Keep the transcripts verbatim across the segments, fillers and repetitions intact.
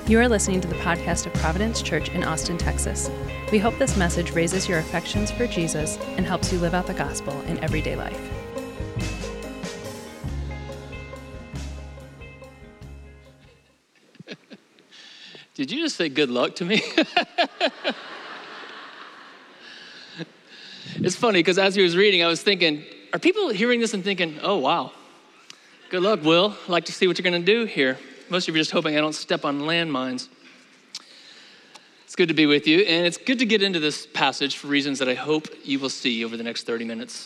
You are listening to the podcast of Providence Church in Austin, Texas. We hope this message raises your affections for Jesus and helps you live out the gospel in everyday life. Did you just say good luck to me? It's funny because as he was reading, I was thinking, are people hearing this and thinking, oh, wow, good luck, Will. I'd like to see what you're going to do here. Most of you are just hoping I don't step on landmines. It's good to be with you, and it's good to get into this passage for reasons that I hope you will see over the next thirty minutes.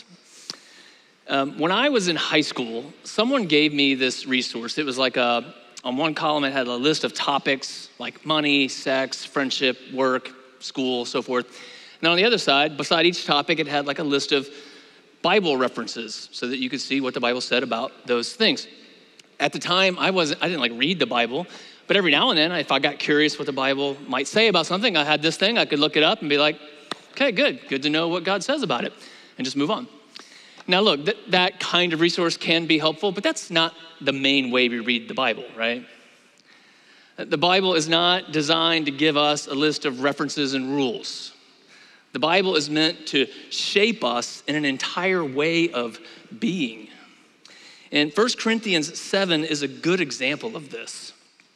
Um, when I was in high school, someone gave me this resource. It was like a, on one column, it had a list of topics like money, sex, friendship, work, school, so forth. And on the other side, beside each topic, it had like a list of Bible references so that you could see what the Bible said about those things. At the time, I wasn't, I didn't like read the Bible, but every now and then, if I got curious what the Bible might say about something, I had this thing, I could look it up and be like, okay, good, good to know what God says about it, and just move on. Now look, th- that kind of resource can be helpful, but that's not the main way we read the Bible, right? The Bible is not designed to give us a list of references and rules. The Bible is meant to shape us in an entire way of being. And First Corinthians seven is a good example of this.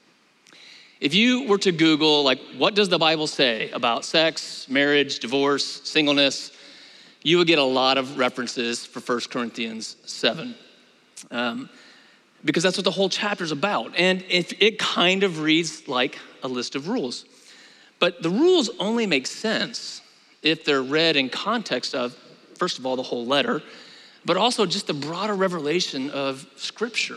If you were to Google, like, what does the Bible say about sex, marriage, divorce, singleness, you would get a lot of references for First Corinthians seven. Um, because that's what the whole chapter is about. And if it kind of reads like a list of rules. But the rules only make sense if they're read in context of, first of all, the whole letter, but also just the broader revelation of Scripture.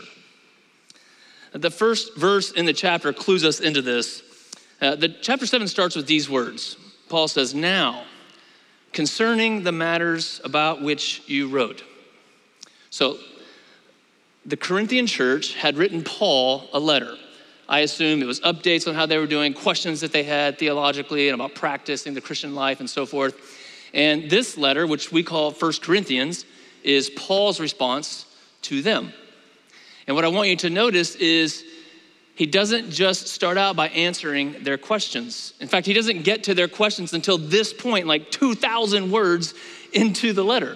The first verse in the chapter clues us into this. Uh, the chapter seven starts with these words. Paul says, "Now, concerning the matters about which you wrote." So the Corinthian church had written Paul a letter. I assume it was updates on how they were doing, questions that they had theologically and about practicing the Christian life and so forth. And this letter, which we call First Corinthians, is Paul's response to them. And what I want you to notice is he doesn't just start out by answering their questions. In fact, he doesn't get to their questions until this point, like two thousand words into the letter.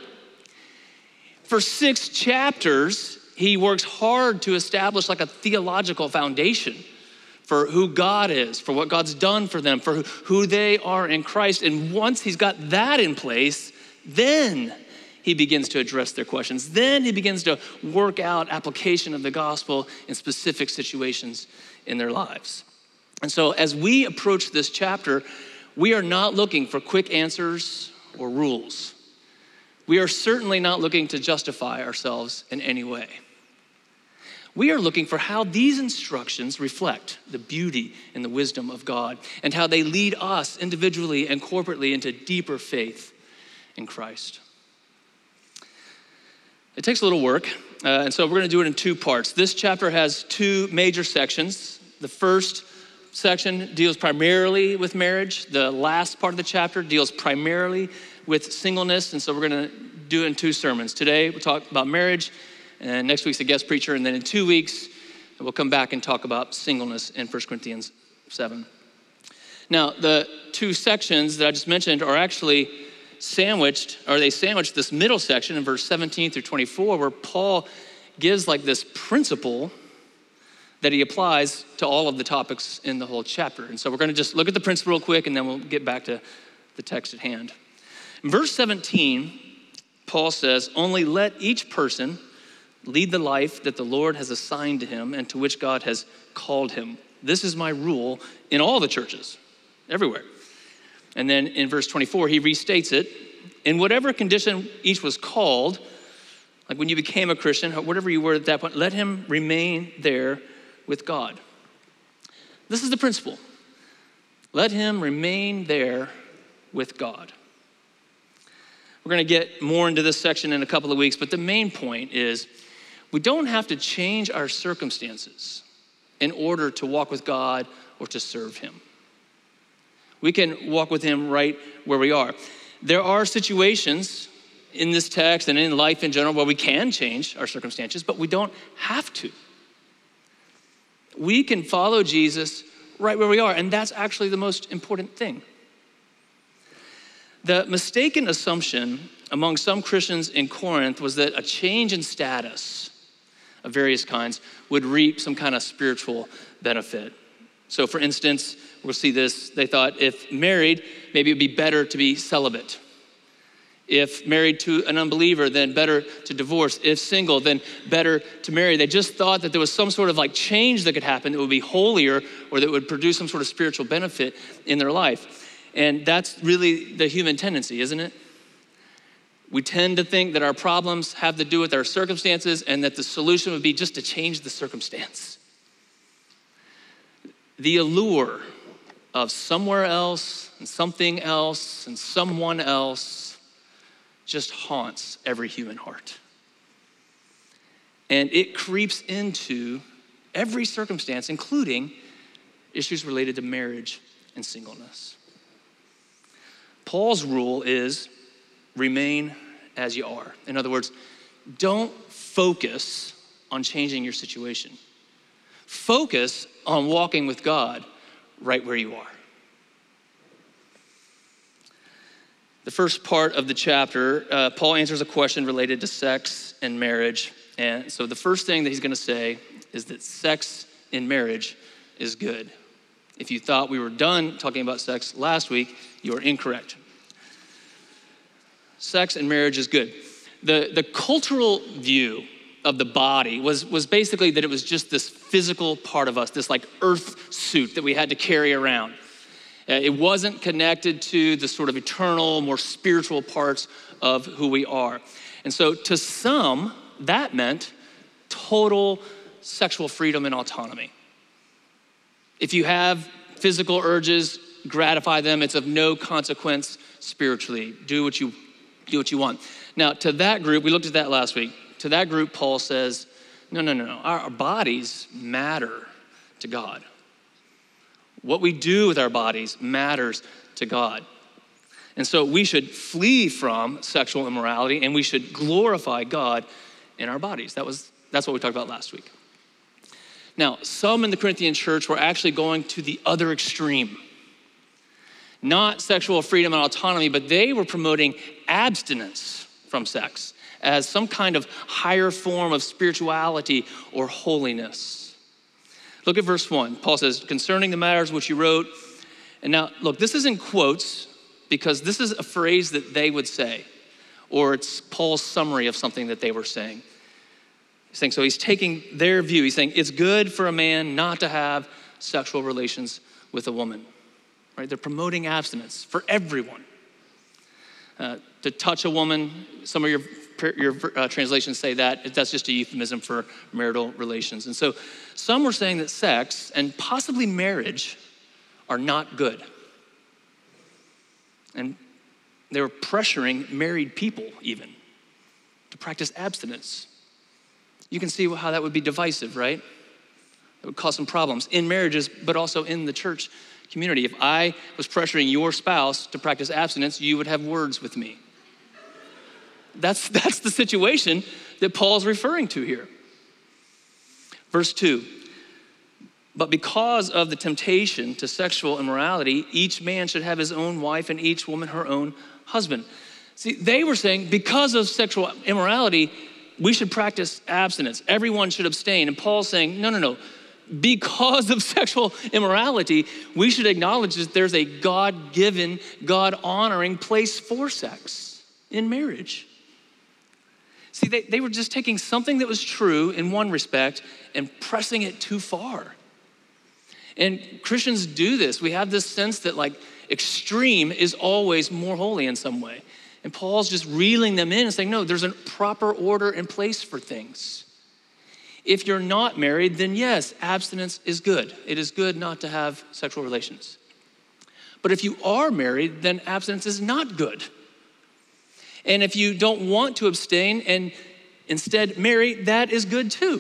For six chapters, he works hard to establish like a theological foundation for who God is, for what God's done for them, for who they are in Christ. And once he's got that in place, then he begins to address their questions. Then he begins to work out application of the gospel in specific situations in their lives. And so as we approach this chapter, we are not looking for quick answers or rules. We are certainly not looking to justify ourselves in any way. We are looking for how these instructions reflect the beauty and the wisdom of God and how they lead us individually and corporately into deeper faith in Christ. It takes a little work, uh, and so we're going to do it in two parts. This chapter has two major sections. The first section deals primarily with marriage. The last part of the chapter deals primarily with singleness, and so we're going to do it in two sermons. Today, we'll talk about marriage, and next week's a guest preacher, and then in two weeks, we'll come back and talk about singleness in First Corinthians seven. Now, the two sections that I just mentioned are actually sandwiched, or they sandwiched this middle section in verse seventeen through twenty-four, where Paul gives like this principle that he applies to all of the topics in the whole chapter. And so we're going to just look at the principle real quick, and then we'll get back to the text at hand. In verse seventeen, Paul says, "Only let each person lead the life that the Lord has assigned to him and to which God has called him. This is my rule in all the churches, everywhere." And then in verse twenty-four, he restates it. "In whatever condition each was called," like when you became a Christian, whatever you were at that point, "let him remain there with God." This is the principle. Let him remain there with God. We're going to get more into this section in a couple of weeks, but the main point is we don't have to change our circumstances in order to walk with God or to serve him. We can walk with him right where we are. There are situations in this text and in life in general where we can change our circumstances, but we don't have to. We can follow Jesus right where we are. And that's actually the most important thing. The mistaken assumption among some Christians in Corinth was that a change in status of various kinds would reap some kind of spiritual benefit. So for instance, we'll see this, they thought if married, maybe it'd be better to be celibate. If married to an unbeliever, then better to divorce. If single, then better to marry. They just thought that there was some sort of like change that could happen that would be holier or that would produce some sort of spiritual benefit in their life. And that's really the human tendency, isn't it? We tend to think that our problems have to do with our circumstances and that the solution would be just to change the circumstance. The allure of somewhere else and something else and someone else just haunts every human heart. And it creeps into every circumstance, including issues related to marriage and singleness. Paul's rule is remain as you are. In other words, don't focus on changing your situation. Focus on walking with God right where you are. The first part of the chapter, uh, Paul answers a question related to sex and marriage. And so the first thing that he's gonna say is that sex in marriage is good. If you thought we were done talking about sex last week, you are incorrect. Sex and marriage is good. The, the cultural view of the body was, was basically that it was just this physical part of us, this like earth suit that we had to carry around. Uh, it wasn't connected to the sort of eternal, more spiritual parts of who we are. And so to some, that meant total sexual freedom and autonomy. If you have physical urges, gratify them. It's of no consequence spiritually. Do what you, do what you want. Now, to that group, we looked at that last week. To that group, Paul says, no, no, no, no. Our, our bodies matter to God. What we do with our bodies matters to God. And so we should flee from sexual immorality and we should glorify God in our bodies. That was, that's what we talked about last week. Now, some in the Corinthian church were actually going to the other extreme. Not sexual freedom and autonomy, but they were promoting abstinence from sex as some kind of higher form of spirituality or holiness. Look at verse one. Paul says, concerning the matters which you wrote. And now, look, this is in quotes because this is a phrase that they would say, or it's Paul's summary of something that they were saying. He's saying, so he's taking their view. He's saying, it's good for a man not to have sexual relations with a woman, right? They're promoting abstinence for everyone. Uh, to touch a woman, some of your Your uh, translations say that. That's just a euphemism for marital relations. And so some were saying that sex and possibly marriage are not good. And they were pressuring married people even to practice abstinence. You can see how that would be divisive, right? It would cause some problems in marriages, but also in the church community. If I was pressuring your spouse to practice abstinence, you would have words with me. That's, that's the situation that Paul's referring to here. Verse two, but because of the temptation to sexual immorality, each man should have his own wife and each woman her own husband. See, they were saying because of sexual immorality, we should practice abstinence. Everyone should abstain. And Paul's saying, no, no, no. Because of sexual immorality, we should acknowledge that there's a God-given, God-honoring place for sex in marriage. See, they, they were just taking something that was true in one respect and pressing it too far. And Christians do this. We have this sense that like extreme is always more holy in some way. And Paul's just reeling them in and saying, no, there's a proper order and place for things. If you're not married, then yes, abstinence is good. It is good not to have sexual relations. But if you are married, then abstinence is not good. And if you don't want to abstain and instead marry, that is good too.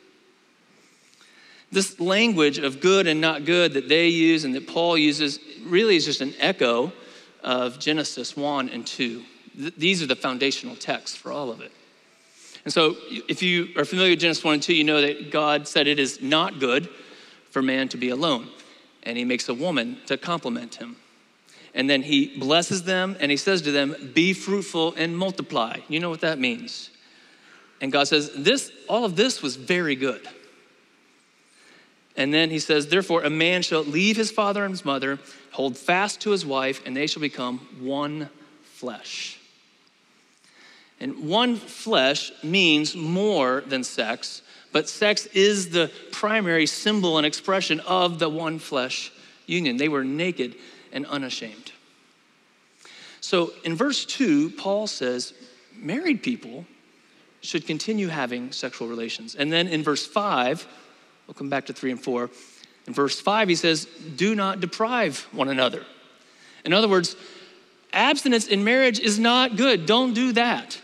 This language of good and not good that they use and that Paul uses really is just an echo of Genesis one and two. Th- these are the foundational texts for all of it. And so if you are familiar with Genesis one and two, you know that God said it is not good for man to be alone. and he makes a woman to complement him. And then he blesses them and he says to them, be fruitful and multiply. You know what that means. And God says, this, all of this was very good. And then he says, therefore, a man shall leave his father and his mother, hold fast to his wife, and they shall become one flesh. And one flesh means more than sex, but sex is the primary symbol and expression of the one flesh union. They were naked and unashamed. So in verse two, Paul says, married people should continue having sexual relations. And then in verse five, we'll come back to three and four. In verse five, he says, do not deprive one another. In other words, abstinence in marriage is not good. Don't do that.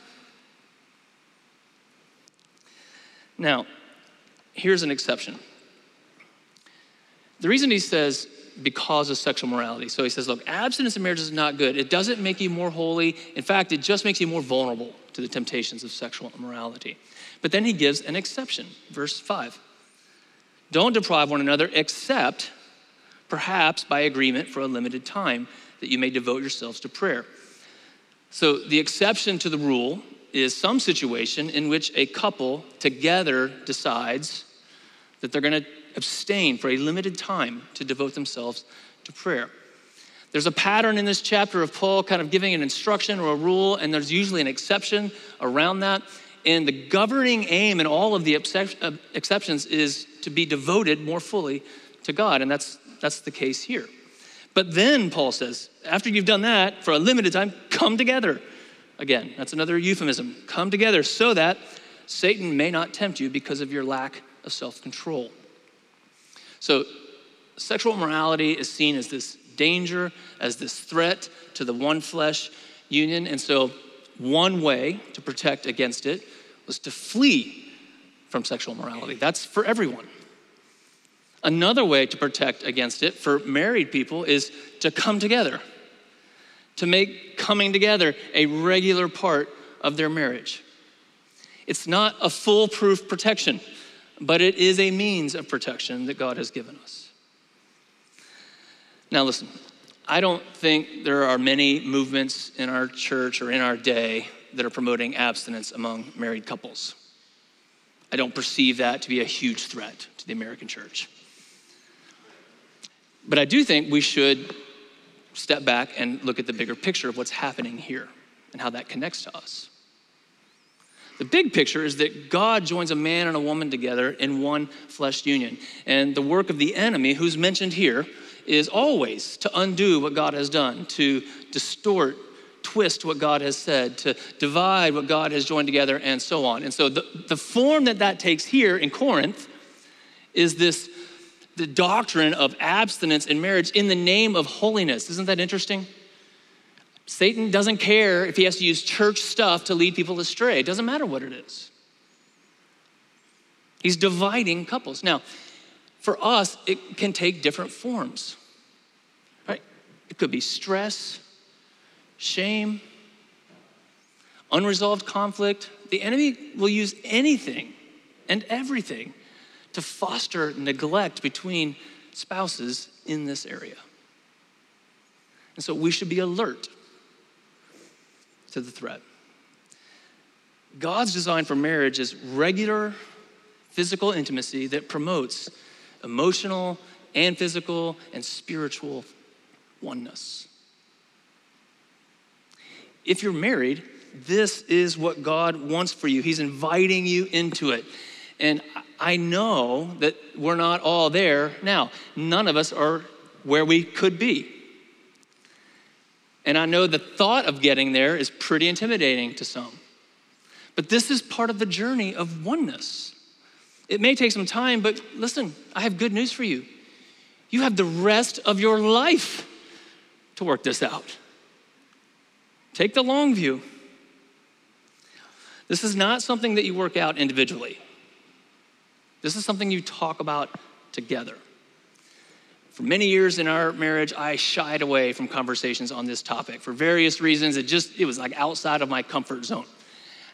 Now, here's an exception. The reason he says because of sexual morality. So he says, look, abstinence in marriage is not good. It doesn't make you more holy. In fact, it just makes you more vulnerable to the temptations of sexual immorality. But then he gives an exception, verse five. Don't deprive one another except perhaps by agreement for a limited time that you may devote yourselves to prayer. So the exception to the rule is some situation in which a couple together decides that they're going to abstain for a limited time to devote themselves to prayer. There's a pattern in this chapter of Paul kind of giving an instruction or a rule, and there's usually an exception around that. And the governing aim in all of the exceptions is to be devoted more fully to God, and that's that's the case here. But then Paul says, after you've done that for a limited time, come together. Again, that's another euphemism. Come together so that Satan may not tempt you because of your lack of self-control. So sexual immorality is seen as this danger, as this threat to the one flesh union. And so one way to protect against it was to flee from sexual immorality. That's for everyone. Another way to protect against it for married people is to come together, to make coming together a regular part of their marriage. It's not a foolproof protection, but it is a means of protection that God has given us. Now listen, I don't think there are many movements in our church or in our day that are promoting abstinence among married couples. I don't perceive that to be a huge threat to the American church. But I do think we should step back and look at the bigger picture of what's happening here and how that connects to us. The big picture is that God joins a man and a woman together in one flesh union. And the work of the enemy, who's mentioned here, is always to undo what God has done, to distort, twist what God has said, to divide what God has joined together, and so on. And so the, the form that that takes here in Corinth is this the doctrine of abstinence in marriage in the name of holiness. Isn't that interesting? Satan doesn't care if he has to use church stuff to lead people astray. It doesn't matter what it is. He's dividing couples. Now, for us, it can take different forms, right? It could be stress, shame, unresolved conflict. The enemy will use anything and everything to foster neglect between spouses in this area. And so we should be alert to the threat. God's design for marriage is regular physical intimacy that promotes emotional and physical and spiritual oneness. If you're married, this is what God wants for you. He's inviting you into it. And I know that we're not all there now. None of us are where we could be. And I know the thought of getting there is pretty intimidating to some. But this is part of the journey of oneness. It may take some time, but listen, I have good news for you. You have the rest of your life to work this out. Take the long view. This is not something that you work out individually. This is something you talk about together. For many years in our marriage, I shied away from conversations on this topic. For various reasons, it just, it was like outside of my comfort zone.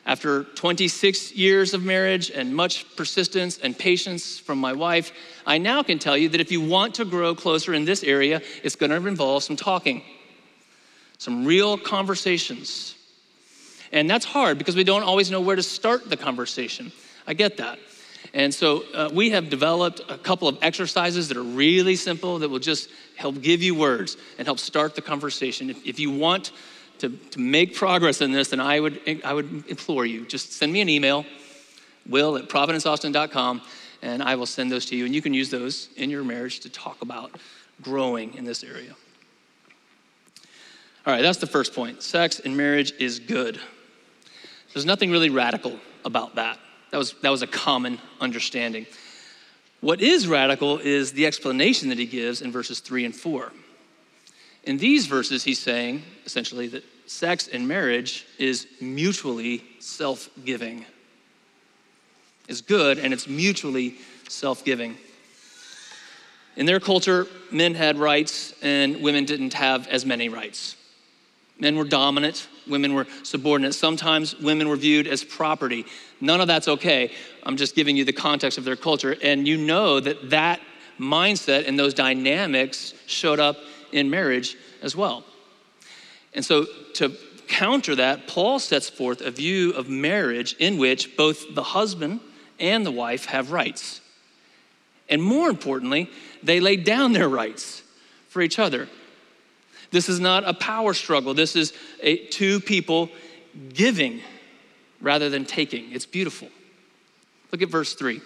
After twenty-six years of marriage and much persistence and patience from my wife, I now can tell you that if you want to grow closer in this area, it's going to involve some talking, some real conversations. And that's hard because we don't always know where to start the conversation. I get that. And so uh, we have developed a couple of exercises that are really simple that will just help give you words and help start the conversation. If, if you want to, to make progress in this, then I would, I would implore you, just send me an email, will at providence austin dot com, and I will send those to you. And you can use those in your marriage to talk about growing in this area. All right, that's the first point. Sex in marriage is good. There's nothing really radical about that. That was, that was a common understanding. What is radical is the explanation that he gives in verses three and four. In these verses, he's saying, essentially, that sex in marriage is mutually self-giving. It's good, and it's mutually self-giving. In their culture, men had rights, and women didn't have as many rights. Men were dominant, women were subordinate. Sometimes women were viewed as property. None of that's okay. I'm just giving you the context of their culture. And you know that that mindset and those dynamics showed up in marriage as well. And so to counter that, Paul sets forth a view of marriage in which both the husband and the wife have rights. And more importantly, they lay down their rights for each other. This is not a power struggle. This is a, two people giving rather than taking. It's beautiful. Look at verse three.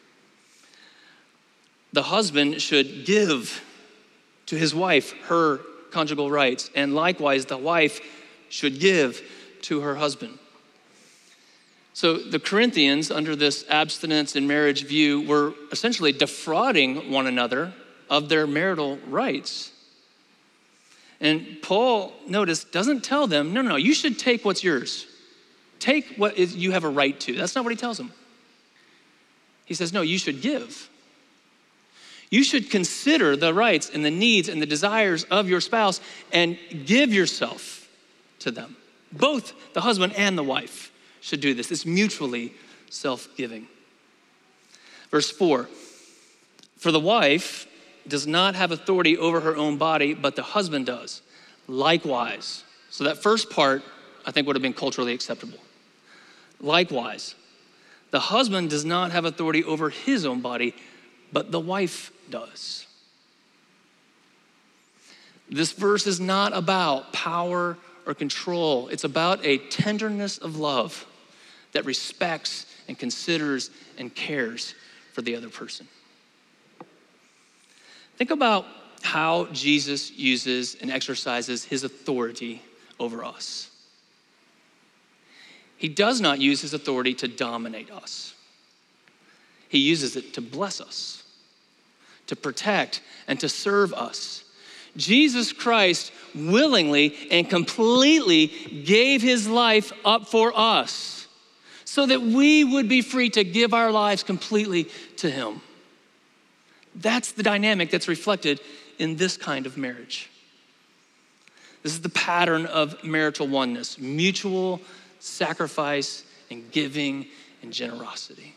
The husband should give to his wife her conjugal rights, and likewise the wife should give to her husband. So the Corinthians, under this abstinence in marriage view, were essentially defrauding one another of their marital rights. And Paul, notice, doesn't tell them, no, no, you should take what's yours. Take what is, you have a right to. That's not what he tells them. He says, no, you should give. You should consider the rights and the needs and the desires of your spouse and give yourself to them. Both the husband and the wife should do this. It's mutually self-giving. Verse four, for the wife does not have authority over her own body, but the husband does. Likewise. So that first part, I think, would have been culturally acceptable. Likewise, the husband does not have authority over his own body, but the wife does. This verse is not about power or control. It's about a tenderness of love that respects and considers and cares for the other person. Think about how Jesus uses and exercises his authority over us. He does not use his authority to dominate us. He uses it to bless us, to protect, and to serve us. Jesus Christ willingly and completely gave his life up for us so that we would be free to give our lives completely to him. That's the dynamic that's reflected in this kind of marriage. This is the pattern of marital oneness, mutual sacrifice and giving and generosity.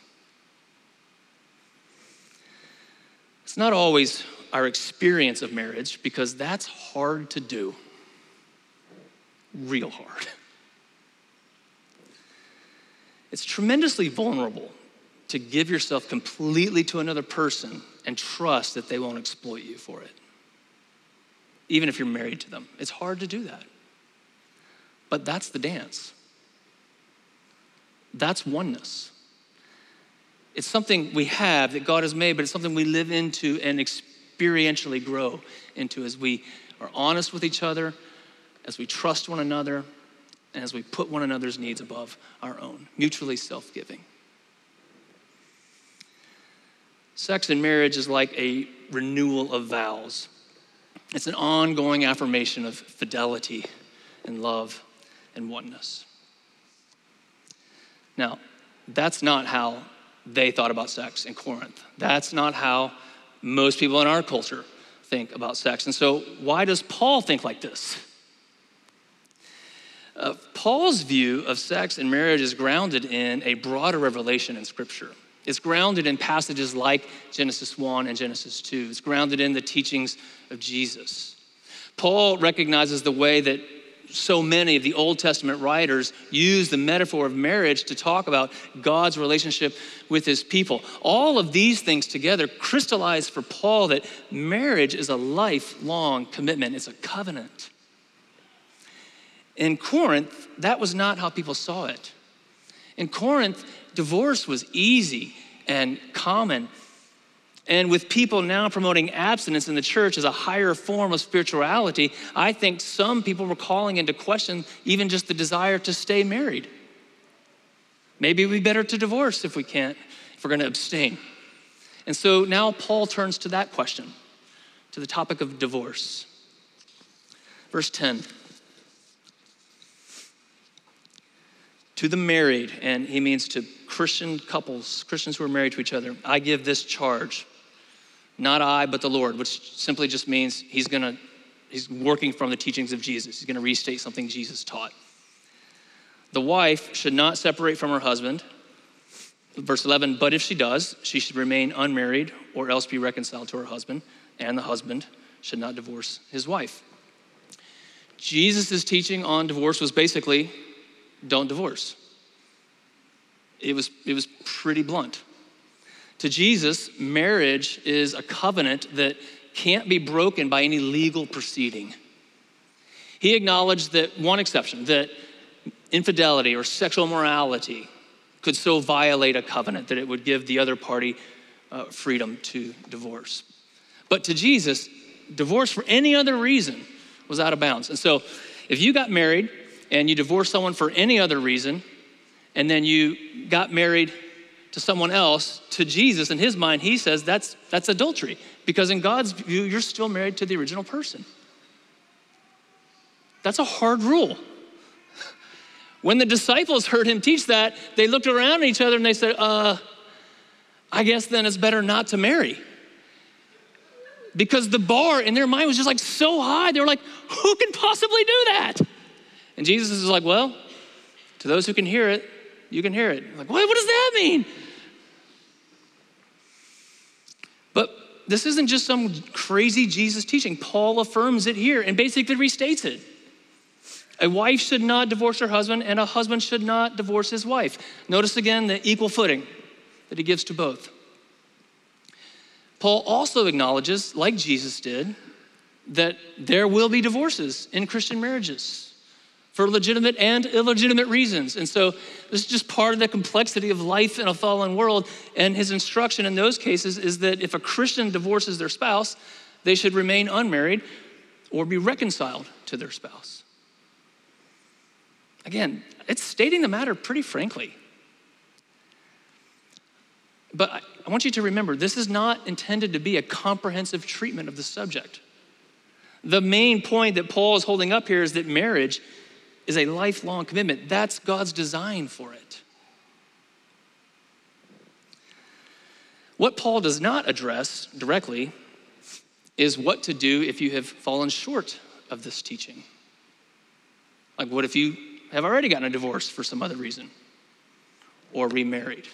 It's not always our experience of marriage because that's hard to do. Real hard. It's tremendously vulnerable to give yourself completely to another person and trust that they won't exploit you for it. Even if you're married to them. It's hard to do that. But that's the dance. That's oneness. It's something we have that God has made, but it's something we live into and experientially grow into as we are honest with each other, as we trust one another, and as we put one another's needs above our own, mutually self-giving. Sex in marriage is like a renewal of vows. It's an ongoing affirmation of fidelity and love and oneness. Now, that's not how they thought about sex in Corinth. That's not how most people in our culture think about sex. And so why does Paul think like this? Uh, Paul's view of sex and marriage is grounded in a broader revelation in Scripture. It's grounded in passages like Genesis one and Genesis two. It's grounded in the teachings of Jesus. Paul recognizes the way that so many of the Old Testament writers use the metaphor of marriage to talk about God's relationship with his people. All of these things together crystallize for Paul that marriage is a lifelong commitment. It's a covenant. In Corinth, that was not how people saw it. In Corinth, divorce was easy and common. And with people now promoting abstinence in the church as a higher form of spirituality, I think some people were calling into question even just the desire to stay married. Maybe it'd be better to divorce if we can't, if we're gonna abstain. And so now Paul turns to that question, to the topic of divorce. Verse ten. To the married, and he means to Christian couples, Christians who are married to each other, I give this charge, not I, but the Lord, which simply just means he's gonna, he's working from the teachings of Jesus. He's gonna restate something Jesus taught. The wife should not separate from her husband. Verse eleven, but if she does, she should remain unmarried or else be reconciled to her husband, and the husband should not divorce his wife. Jesus' teaching on divorce was basically, don't divorce. It was, it was pretty blunt. To Jesus, marriage is a covenant that can't be broken by any legal proceeding. He acknowledged that one exception, that infidelity or sexual morality could so violate a covenant that it would give the other party uh, freedom to divorce. But to Jesus, divorce for any other reason was out of bounds. And so if you got married and you divorced someone for any other reason, and then you got married to someone else, to Jesus, in his mind, he says that's, that's adultery. Because in God's view, you're still married to the original person. That's a hard rule. When the disciples heard him teach that, they looked around at each other and they said, uh, I guess then it's better not to marry. Because the bar in their mind was just like so high. They were like, who can possibly do that? And Jesus is like, well, to those who can hear it, you can hear it. Like, what, what does that mean? But this isn't just some crazy Jesus teaching. Paul affirms it here and basically restates it. A wife should not divorce her husband, and a husband should not divorce his wife. Notice again the equal footing that he gives to both. Paul also acknowledges, like Jesus did, that there will be divorces in Christian marriages for legitimate and illegitimate reasons. And so this is just part of the complexity of life in a fallen world. And his instruction in those cases is that if a Christian divorces their spouse, they should remain unmarried or be reconciled to their spouse. Again, it's stating the matter pretty frankly. But I, I want you to remember, this is not intended to be a comprehensive treatment of the subject. The main point that Paul is holding up here is that marriage is a lifelong commitment. That's God's design for it. What Paul does not address directly is what to do if you have fallen short of this teaching. Like, what if you have already gotten a divorce for some other reason or remarried?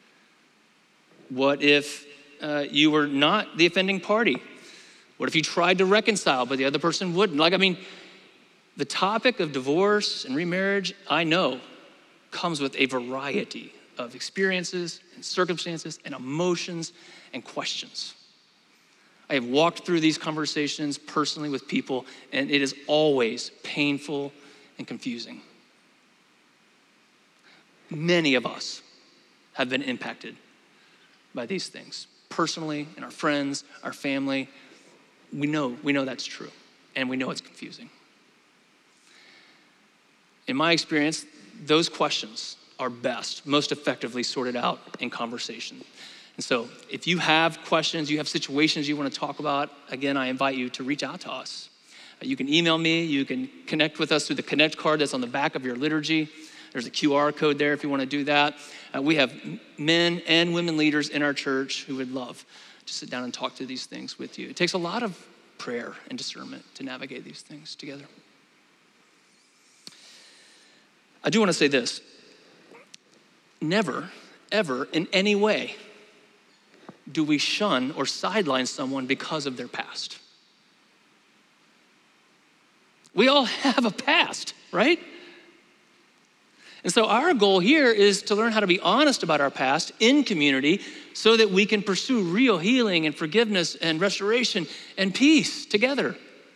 What if uh, you were not the offending party? What if you tried to reconcile, but the other person wouldn't? Like, I mean, the topic of divorce and remarriage, I know, comes with a variety of experiences and circumstances and emotions and questions. I have walked through these conversations personally with people, and it is always painful and confusing. Many of us have been impacted by these things, personally, and our friends, our family. We know, we know that's true, and we know it's confusing. In my experience, those questions are best, most effectively sorted out in conversation. And so if you have questions, you have situations you want to talk about, again, I invite you to reach out to us. You can email me, you can connect with us through the Connect card that's on the back of your liturgy. There's a Q R code there if you want to do that. Uh, we have men and women leaders in our church who would love to sit down and talk to these things with you. It takes a lot of prayer and discernment to navigate these things together. I do want to say this. Never, ever, in any way, do we shun or sideline someone because of their past. We all have a past, right? And so our goal here is to learn how to be honest about our past in community so that we can pursue real healing and forgiveness and restoration and peace together.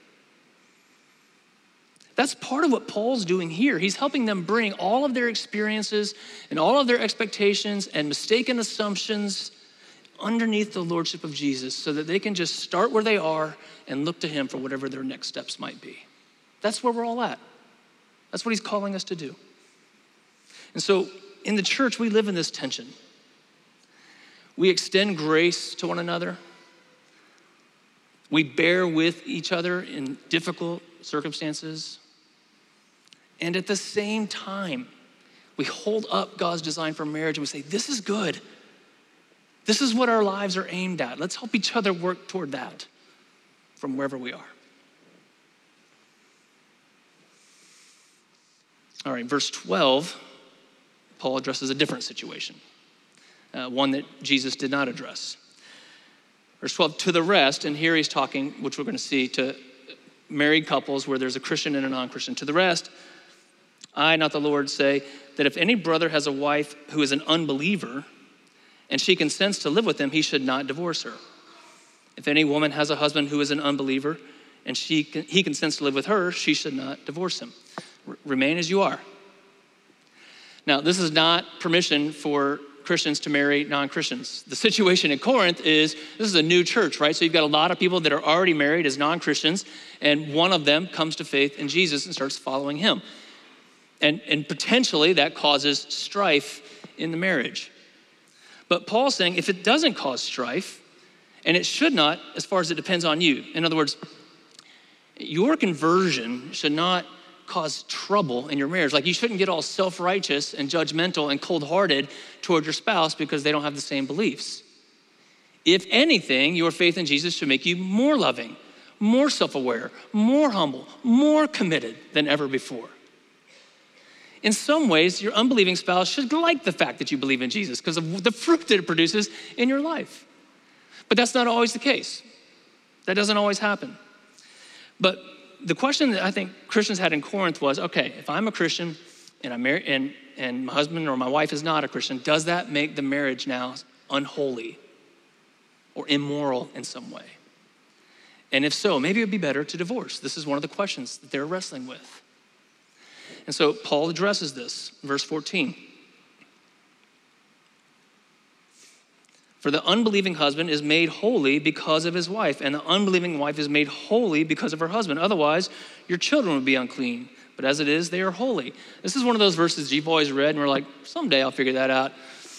That's part of what Paul's doing here. He's helping them bring all of their experiences and all of their expectations and mistaken assumptions underneath the lordship of Jesus so that they can just start where they are and look to him for whatever their next steps might be. That's where we're all at. That's what he's calling us to do. And so in the church, we live in this tension. We extend grace to one another. We bear with each other in difficult circumstances. And at the same time, we hold up God's design for marriage and we say, this is good. This is what our lives are aimed at. Let's help each other work toward that from wherever we are. All right, verse twelve, Paul addresses a different situation, uh, one that Jesus did not address. Verse twelve, to the rest, and here he's talking, which we're going to see, to married couples where there's a Christian and a non-Christian. To the rest, I, not the Lord, say that if any brother has a wife who is an unbeliever and she consents to live with him, he should not divorce her. If any woman has a husband who is an unbeliever and she he consents to live with her, she should not divorce him. R- remain as you are. Now, this is not permission for Christians to marry non-Christians. The situation in Corinth is, this is a new church, right? So you've got a lot of people that are already married as non-Christians, and one of them comes to faith in Jesus and starts following him. And, and potentially that causes strife in the marriage. But Paul's saying if it doesn't cause strife, and it should not, as far as it depends on you. In other words, your conversion should not cause trouble in your marriage. Like, you shouldn't get all self-righteous and judgmental and cold-hearted toward your spouse because they don't have the same beliefs. If anything, your faith in Jesus should make you more loving, more self-aware, more humble, more committed than ever before. In some ways, your unbelieving spouse should like the fact that you believe in Jesus because of the fruit that it produces in your life. But that's not always the case. That doesn't always happen. But the question that I think Christians had in Corinth was, okay, if I'm a Christian and I'm married and, and my husband or my wife is not a Christian, does that make the marriage now unholy or immoral in some way? And if so, maybe it would be better to divorce. This is one of the questions that they're wrestling with. And so Paul addresses this, verse fourteen. For the unbelieving husband is made holy because of his wife, and the unbelieving wife is made holy because of her husband. Otherwise, your children would be unclean. But as it is, they are holy. This is one of those verses you've always read, and we're like, someday I'll figure that out.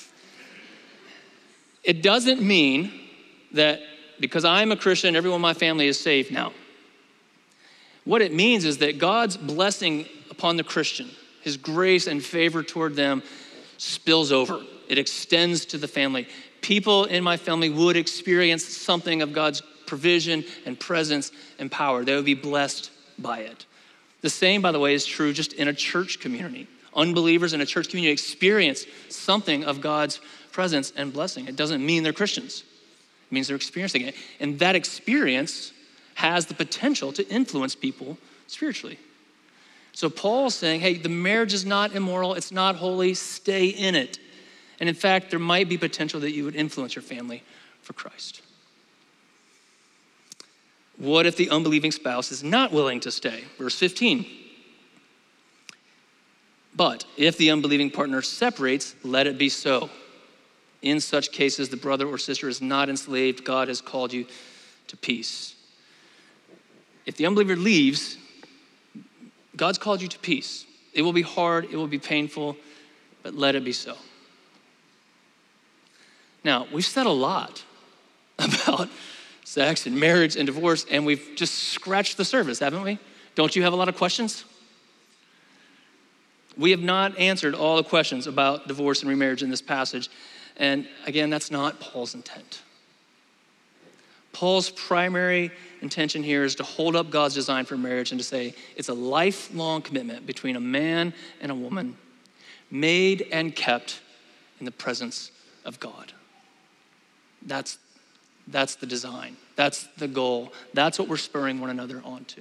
It doesn't mean that because I'm a Christian, everyone in my family is saved now. What it means is that God's blessing upon the Christian, his grace and favor toward them, spills over. It extends to the family. People in my family would experience something of God's provision and presence and power. They would be blessed by it. The same, by the way, is true just in a church community. Unbelievers in a church community experience something of God's presence and blessing. It doesn't mean they're Christians. It means they're experiencing it. And that experience has the potential to influence people spiritually. So Paul's saying, hey, the marriage is not immoral. It's not holy. Stay in it. And in fact, there might be potential that you would influence your family for Christ. What if the unbelieving spouse is not willing to stay? Verse fifteen. But if the unbelieving partner separates, let it be so. In such cases, the brother or sister is not enslaved. God has called you to peace. If the unbeliever leaves, God's called you to peace. It will be hard, it will be painful, but let it be so. Now, we've said a lot about sex and marriage and divorce, and we've just scratched the surface, haven't we? Don't you have a lot of questions? We have not answered all the questions about divorce and remarriage in this passage. And again, that's not Paul's intent. Paul's primary intention here is to hold up God's design for marriage and to say it's a lifelong commitment between a man and a woman, made and kept in the presence of God. That's, that's the design. That's the goal. That's what we're spurring one another onto.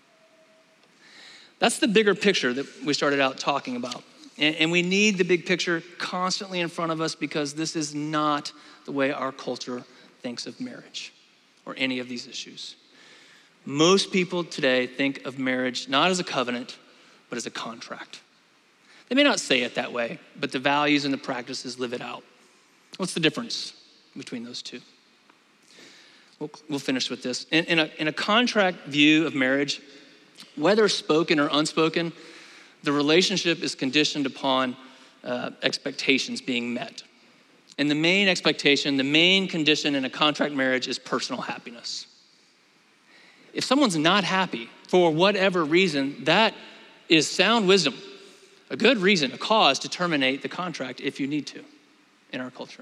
That's the bigger picture that we started out talking about. And, and we need the big picture constantly in front of us because this is not the way our culture thinks of marriage or any of these issues. Most people today think of marriage not as a covenant, but as a contract. They may not say it that way, but the values and the practices live it out. What's the difference between those two? We'll, we'll finish with this. In, in, a, in a contract view of marriage, whether spoken or unspoken, the relationship is conditioned upon uh, expectations being met. And the main expectation, the main condition in a contract marriage is personal happiness. If someone's not happy for whatever reason, that is sound wisdom, a good reason, a cause to terminate the contract if you need to in our culture.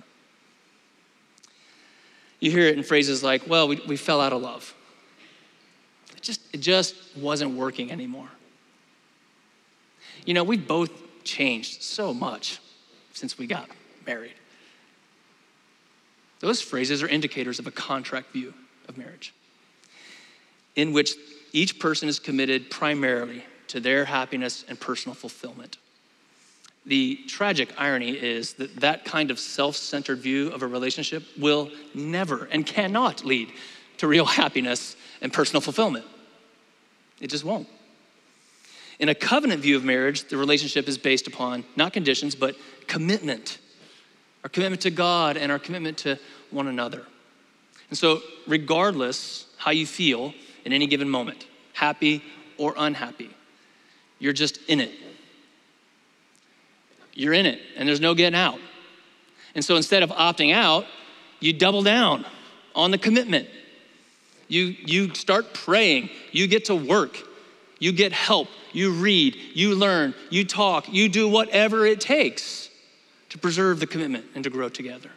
You hear it in phrases like, well, we, we fell out of love. It just, it just wasn't working anymore. You know, we've both changed so much since we got married. Those phrases are indicators of a contract view of marriage, in which each person is committed primarily to their happiness and personal fulfillment. The tragic irony is that that kind of self-centered view of a relationship will never and cannot lead to real happiness and personal fulfillment. It just won't. In a covenant view of marriage, the relationship is based upon not conditions, but commitment. Our commitment to God and our commitment to one another. And so regardless how you feel in any given moment, happy or unhappy, you're just in it. You're in it, and there's no getting out. And so instead of opting out, you double down on the commitment. You, you start praying, you get to work, you get help, you read, you learn, you talk, you do whatever it takes to preserve the commitment and to grow together.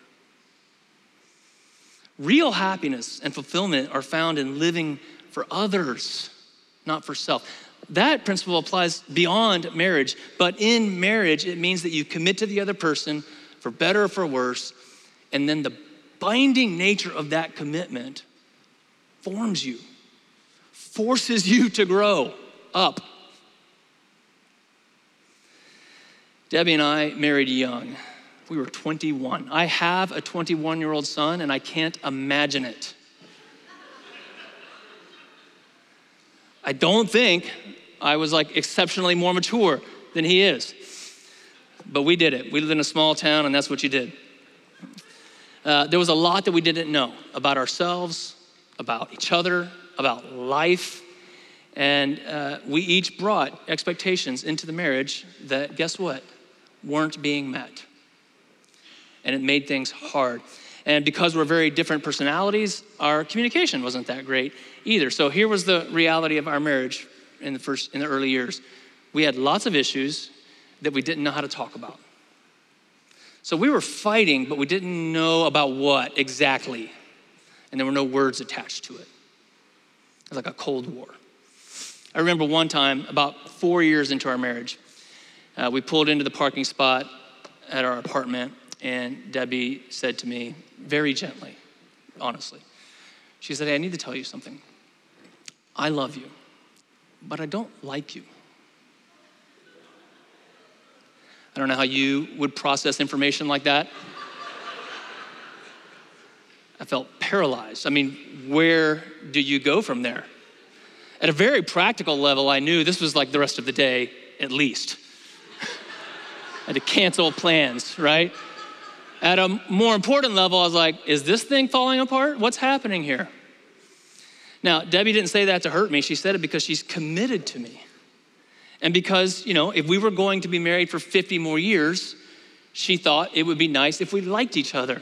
Real happiness and fulfillment are found in living for others, not for self. That principle applies beyond marriage, but in marriage, it means that you commit to the other person for better or for worse, and then the binding nature of that commitment forms you, forces you to grow up. Debbie and I married young. We were twenty-one. I have a twenty-one-year-old son, and I can't imagine it. I don't think I was like exceptionally more mature than he is. But we did it. We lived in a small town, and that's what you did. Uh, there was a lot that we didn't know about ourselves, about each other, about life. And uh, we each brought expectations into the marriage that, guess what, weren't being met. And it made things hard. And because we're very different personalities, our communication wasn't that great either. So here was the reality of our marriage in the first, in the early years. We had lots of issues that we didn't know how to talk about. So we were fighting, but we didn't know about what exactly. And there were no words attached to it. It was like a Cold War. I remember one time, about four years into our marriage, uh, we pulled into the parking spot at our apartment, and Debbie said to me, very gently, honestly, she said, hey, I need to tell you something. I love you, but I don't like you. I don't know how you would process information like that. I felt paralyzed. I mean, where do you go from there? At a very practical level, I knew this was like the rest of the day, at least. I had to cancel plans, right? At a more important level, I was like, is this thing falling apart? What's happening here? Now, Debbie didn't say that to hurt me. She said it because she's committed to me. And because, you know, if we were going to be married for fifty more years, she thought it would be nice if we liked each other.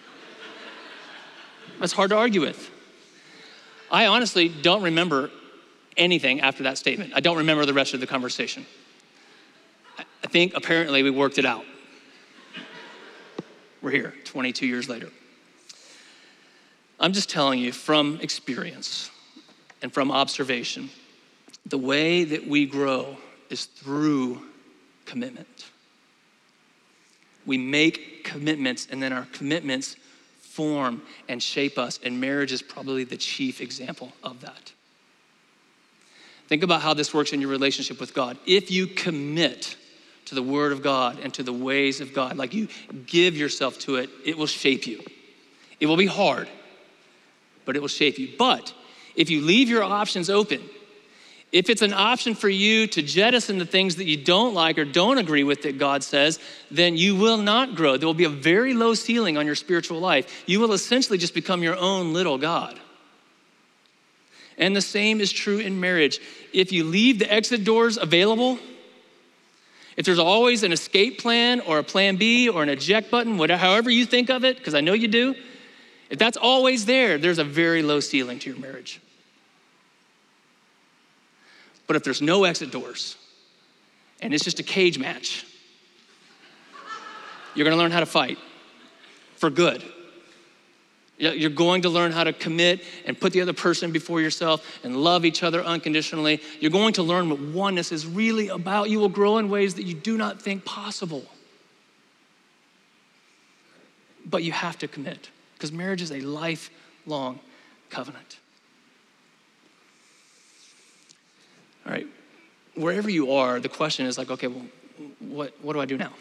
That's hard to argue with. I honestly don't remember anything after that statement. I don't remember the rest of the conversation. I think apparently we worked it out. We're here twenty-two years later. I'm just telling you from experience and from observation, the way that we grow is through commitment. We make commitments, and then our commitments form and shape us, and marriage is probably the chief example of that. Think about how this works in your relationship with God. If you commit to the Word of God and to the ways of God, like you give yourself to it, it will shape you. It will be hard, but it will shape you. But if you leave your options open, if it's an option for you to jettison the things that you don't like or don't agree with that God says, then you will not grow. There will be a very low ceiling on your spiritual life. You will essentially just become your own little God. And the same is true in marriage. If you leave the exit doors available, if there's always an escape plan or a plan B or an eject button, whatever, however you think of it, because I know you do, if that's always there, there's a very low ceiling to your marriage. But if there's no exit doors and it's just a cage match, you're gonna learn how to fight for good. You're going to learn how to commit and put the other person before yourself and love each other unconditionally. You're going to learn what oneness is really about. You will grow in ways that you do not think possible. But you have to commit, because marriage is a lifelong covenant. All right, wherever you are, the question is like, okay, well, what, what do I do now?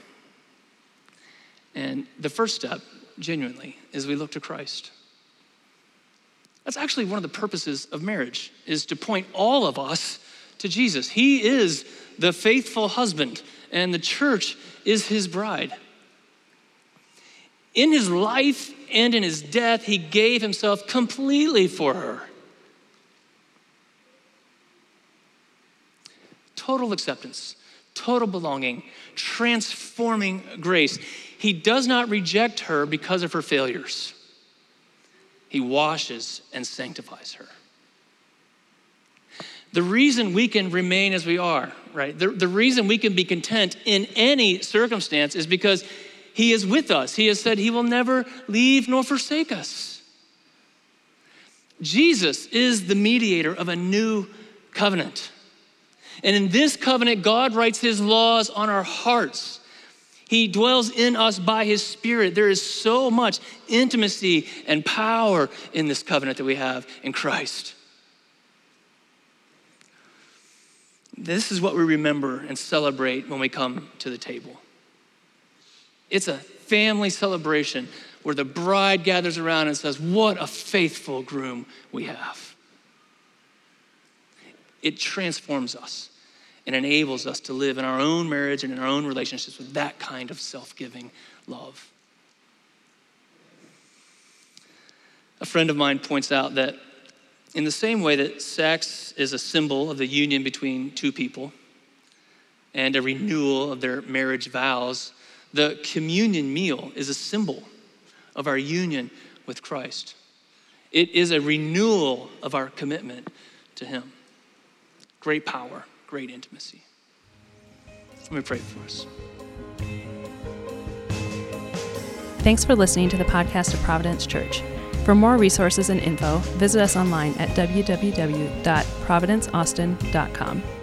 And the first step, genuinely, is we look to Christ. That's actually one of the purposes of marriage, is to point all of us to Jesus. He is the faithful husband, and the church is his bride. In his life and in his death, he gave himself completely for her. Total acceptance, total belonging, transforming grace. He does not reject her because of her failures. He washes and sanctifies her. The reason we can remain as we are, right? The, the reason we can be content in any circumstance is because he is with us. He has said he will never leave nor forsake us. Jesus is the mediator of a new covenant. And in this covenant, God writes his laws on our hearts. He dwells in us by his Spirit. There is so much intimacy and power in this covenant that we have in Christ. This is what we remember and celebrate when we come to the table. It's a family celebration where the bride gathers around and says, what a faithful groom we have. It transforms us and enables us to live in our own marriage and in our own relationships with that kind of self-giving love. A friend of mine points out that in the same way that sex is a symbol of the union between two people and a renewal of their marriage vows, the communion meal is a symbol of our union with Christ. It is a renewal of our commitment to him. Great power, great intimacy. Let me pray for us. Thanks for listening to the podcast of Providence Church. For more resources and info, visit us online at w w w dot providence austin dot com.